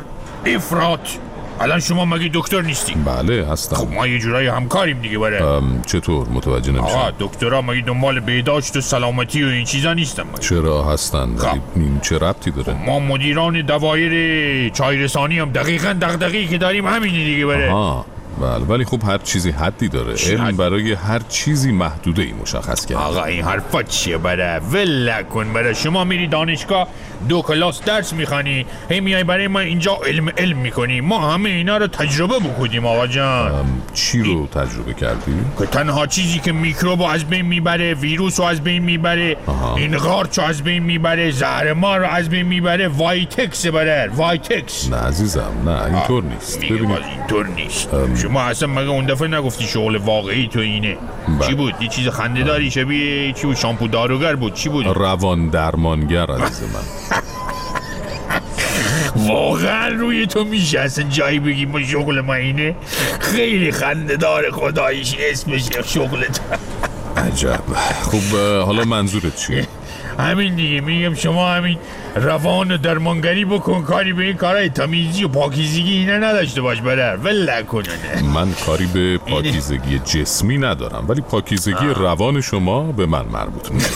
الان شما مگه دکتر نیستی؟ بله هستم. خب ما یه جورایی همکاریم دیگه برای. چطور؟ متوجه نمیشم. آقا دکترها مگه دنبال بهداشت و سلامتی و این چیزا نیستن مگه؟ چرا هستن؟ این چه ربطی داره؟ ما مدیران دوایر چای رسانی هم دقیقاً دغدغه‌ای که داریم همینه دیگه برای. بله ولی خب هر چیزی حدی داره. علم برای هر چیزی محدوده ای مشخص کرده. آقا این حرفا چیه برای؟ ول کن برای. شما میری دانشگاه 2 کلاس درس میخوانی، هی میای برای ما اینجا علم میکنی. ما همه اینا رو تجربه بکنیم آقا جان. چی رو تجربه کردی؟ که تنها چیزی که میکروب رو از بین میبره، ویروس رو از بین میبره، این قارچ رو از بین میبره، زهرمار رو از بین میبره وایتکس برای. وایتکس. نه عزیزم نه اینطور نیست. ببینید اینطور نیست. شما اصلا مگه اون دفعه نگفتی شغل واقعی تو اینه؟ چی بود؟ یه چیز خنده‌داری شبیه چی بود؟ شامپو داروگر بود؟ چی بود؟ روان درمانگر عزیز من. واقعا روی تو میشه اصلا جایی بگی ما شغل ما اینه؟ خیلی خنده‌دار خداییش اسمش شغلت. عجب. خب حالا منظورت چیه؟ همین دیگه میگم شما همین روان و درمانگری بکن، کاری به این کارهای تمیزی و پاکیزگی اینا نداشته باش برر. ول کنه. من کاری به پاکیزگی جسمی ندارم ولی پاکیزگی روان شما به من مربوط میشه.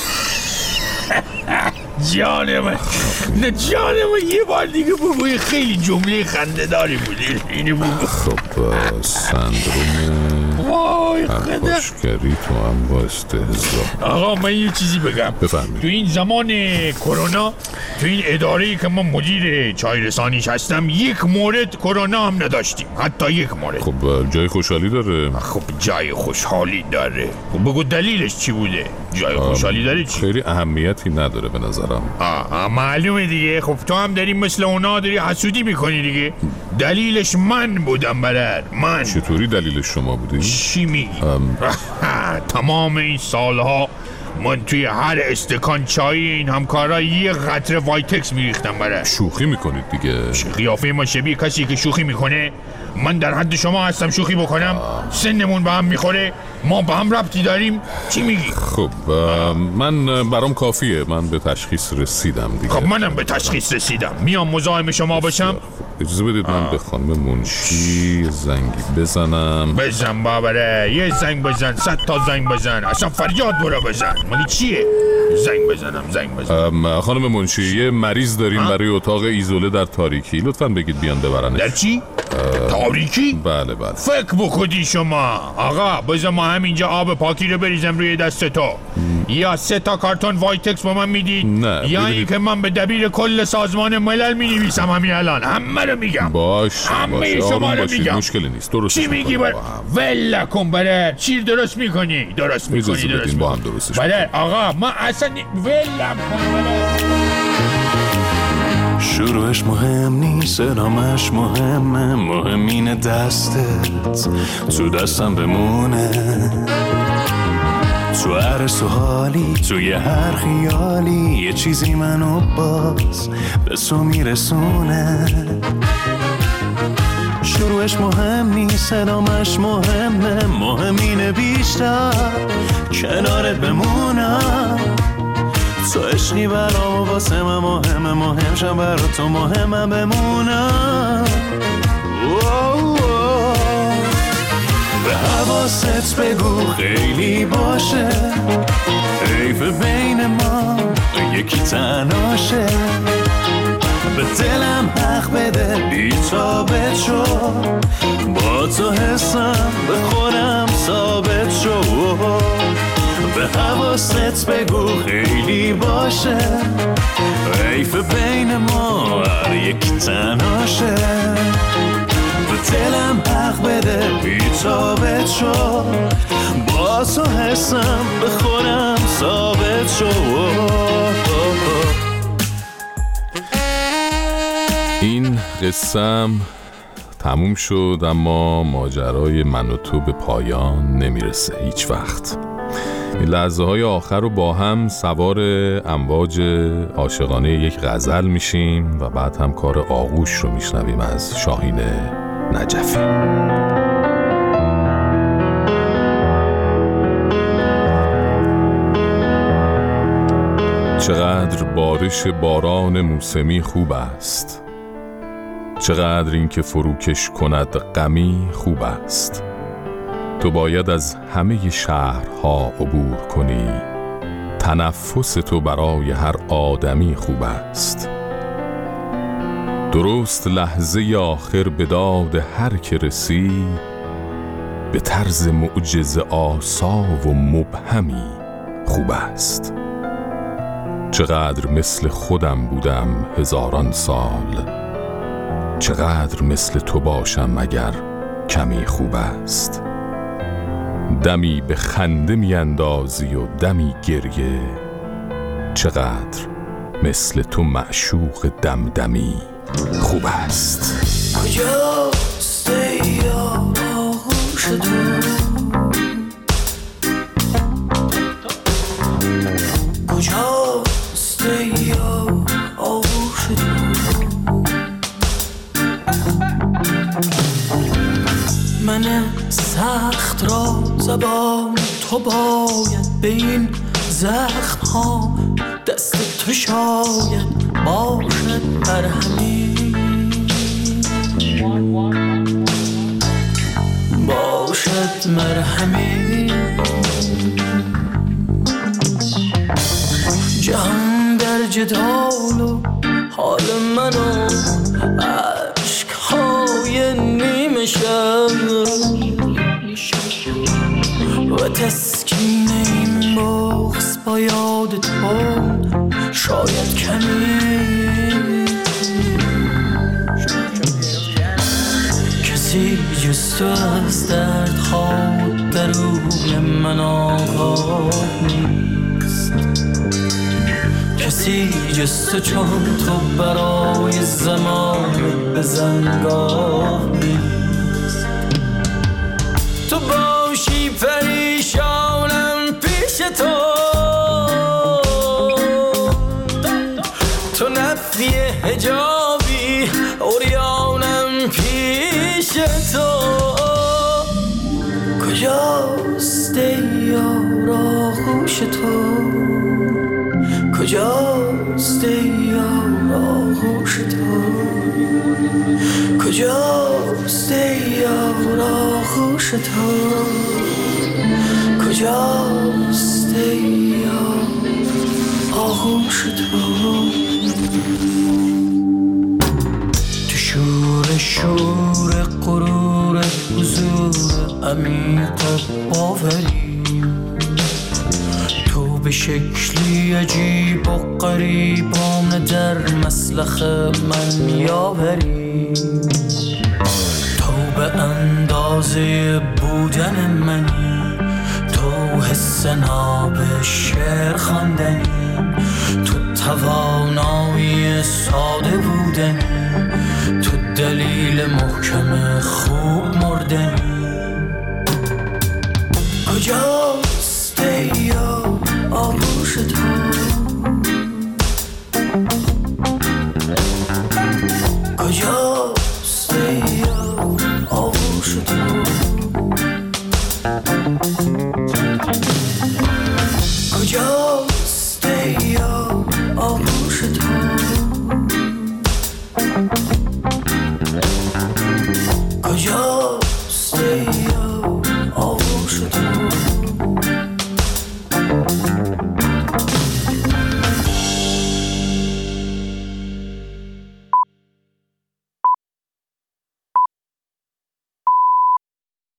جان من نه جان من یه بار دیگه بگوی. خیلی جمله خنده‌داری بودی. اینو بگو. خب سندروم پرخاشگری تو هم با استهزا. آقا من یه چیزی بگم. بفرمایید. تو این زمان کرونا تو این اداره‌ای که من مدیر چای رسانیش هستم یک مورد کرونا هم نداشتیم. حتی یک مورد. خب جای خوشحالی داره. خب جای خوشحالی داره. خب بگو دلیلش چی بوده؟ جای خوشحالی داره چی؟ خیلی اهمیتی نداره به نظرم. معلومه دیگه. خب تو هم داری مثل اونا داری حسودی میکنی دیگه. دلیلش من بودم برر. من. چطوری دلیلش شما بودی؟ چی میگی؟ تمام این سالها من توی هر استکان چای این همکارا یه قطره وایتکس میریختم برای. شوخی میکنید دیگه. قیافه ما شبیه کسی که شوخی میکنه؟ من در حد شما هستم شوخی بکنم؟ سنمون به هم میخوره؟ ما به هم ربطی داریم؟ چی میگی؟ خب من برام کافیه. من به تشخیص رسیدم دیگه. خب منم به تشخیص رسیدم. میام مزاحم شما باشم؟ اجازه بدید من به خانم منشی زنگی بزنم. بزن بابره. یه زنگ بزن. 100 تا زنگ بزن. اصلا فریاد برو بزن. مالی چیه؟ زنگ بزن. خانم منشی یه مریض داریم برای اتاق ایزوله در تاریکی. لطفاً بگید بیان ببرنش. در چی؟ تاریکی؟ بله. فکر بخودی شما. آقا بذار ما همینجا آب پاکی رو بریزم روی دست تو. یا 3 تا کارتون وایتکس با من میدید؟ نه. یا این که من به دبیر کل سازمان ملل مینویسم همین الان. همه رو میگم. همه شما رو میگم. مشکلی نیست. درست. چی میگی ول کن برر. چی درست میکنی؟ درست با هم درستش برر. آقا ما اصلا ول کن برر. شروعش مهم نیست، ادامش مهمه. مهمین دستت تو دستم بمونه. تو هر سوالی توی هر خیالی یه چیزی منو باز به تو میرسونه. شروعش مهم نیست، ادامش مهمه. مهمینه بیشتر کنارت بمونم. تو عشقی برام واسه من مهمه. مهم شم برا تو مهمم بمونم. به حواست بگو خیلی باشه. حیف بین ما یکی تناشه، به دلم حق بده بی ثابت شو، با تو حسم به خودم ثابت شو، به حواست بگو خیلی باشه، حیف بین ما هر یکی تناشه، به دلم حق بده بی ثابت شو، با تو حسم به خودم ثابت شو. این قصم تموم شد، اما ماجرای من و تو به پایان نمیرسه هیچ وقت. این لحظه های آخر رو با هم سوار امواج عاشقانه یک غزل میشیم و بعد هم کار آغوش رو میشنویم از شاهین نجفی. چقدر بارش باران موسمی خوب است، چقدر این که فروکش کند غمی خوب است. تو باید از همه شهرها عبور کنی، تنفس تو برای هر آدمی خوب است. درست لحظه آخر به داد هر که رسی، به طرز معجزه آسا و مبهمی خوب است. چقدر مثل خودم بودم هزاران سال، چقدر مثل تو باشم اگر کمی خوب است. دمی به خنده می اندازی و دمی گریه، چقدر مثل تو معشوق دمدمی خوب است. کجاست یار آغوش تو، کجاست یار آغوش تو، من سخت را زبان تو باید به این زخم ها، دست تو شاید باشد مرهمی، باشد مرهمی. جهان در جدال و حال منو عشقهای نیمه شب و تسکین این بغض با یاد تو شاید کمی. کسی جز تو از دردها درون من آگاه نیست، کسی جز تو چون تو برای زمان بزنگاه نیست. تو باشی پریشانم پیش تو، تو نفی حجابی عریانم پیش تو. کجاست یار آغوش تو، کجاست یار آغوش تو، کجاست یار آغوش تو، کجاست یار آغوش تو. تو شور غرور حضور عمیق باوری، تو به شکلی عجیب و غریبانه در مسلخ من میآوری. تو به اندازه بودن منی، تو حس ناب شعر خواندنی، تو توانایی ساده بودنی، تو دلیل محکم خوب مردنی. کجاست یار آغوش تو، کجاست یار آغوش تو.